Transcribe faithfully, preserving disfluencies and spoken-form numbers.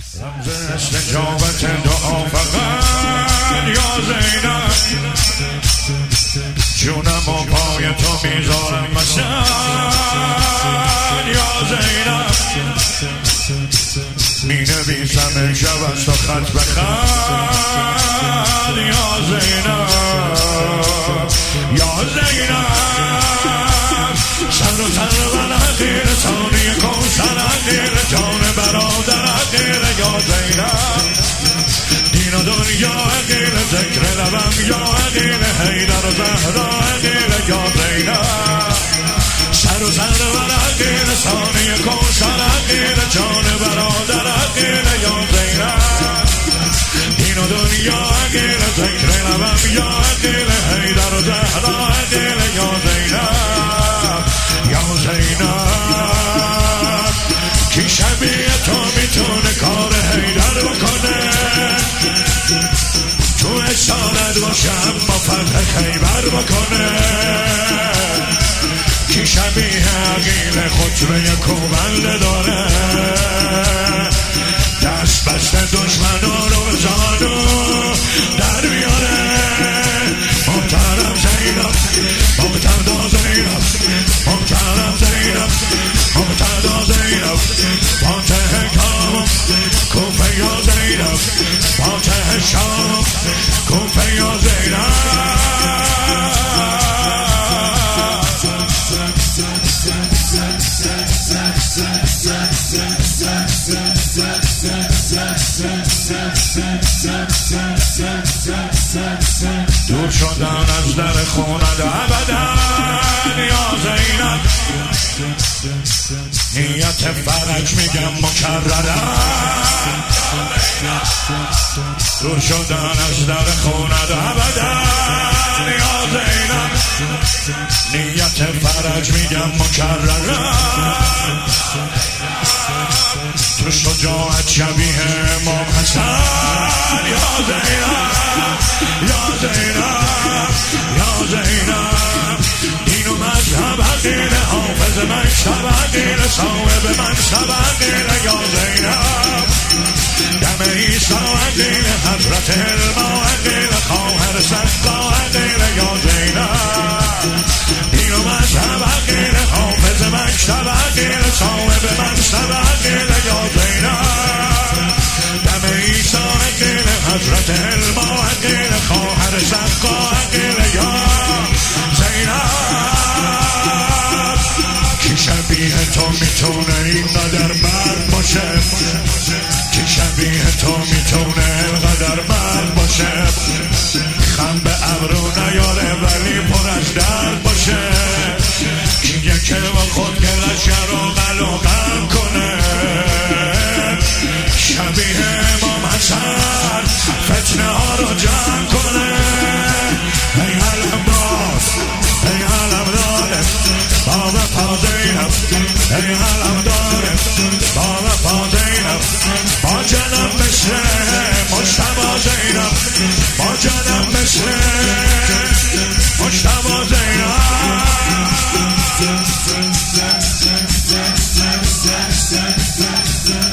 رمز استجابت دعا فقط یا زینب، جونم و پای تو میذارم مثلا یا زینب، می نویسم شب از تو خط به خط یا زینب، یا زینب، سر و سر من حقیر ثانی کوثر حقیر جان برادر حقیر یا زینب، دین و دنیا حقیر ذکر لبم یا حقیر حیدر و زهرا حقیر یا زینب، سر و سر من حقیر ثانی کوثر حقیر جان برادر حقیر یا زینب، دین و دنیا حقیر ذکر لبم یا حقیر حیدر و زهرا حقیر یا زینب، یا زینب، کی شبیه تو میتونه کار حیدر بکنه، تو اسارت باشه اما فتح خیبر بکنه، کی شبیه عقیل خطبه کوبنده داره، دست بسته دشمنان رو به زانو در بیاره، محترم زینب، محترم زینب، محترم زینب، محترم زینب، فاتح کام کوفه یا زینب، فاتح شام کوفه یا زینب، دور شدن از در خونت ابدا یا زینب، نیت فرج میگم مکررن، دور شدن از در خونت ابدا یا زینب، نیت فرج میگم مکررن، تو شجاعت شبیه امام حسن یا زینب، یا زینب، یا زینب، دین و مذهب حقیر حافظ مکتب حقیر صاحب منصب حقیر یا زینب، دم عیسی حقیر حضرت علما حقیر خواهر سقا حقیر یا زینب، دین و مذهب حقیر حافظ مکتب حقیر صاحب منصب حقیر یا زینب، دم عیسی حقیر حضرت علما حقیر خواهر سقا حقیر یا زینب، کی شبیه تو میتونه اینقدر مرد باشه، کی شبیه تو میتونه اینقدر مرد باشه، خم به ابرو نیاره ولی پر از درد باشه، کیه که با خود گلشگر و قلقم کنه، شبیه امام حسن فتنه ها رو جمع کنه، ای علم دار، ای علم داره باب پا زینب، ای علم داره باب پا زینب، با جنم مثل مجتبی زینب، با جنم مثل مجتبی زینب.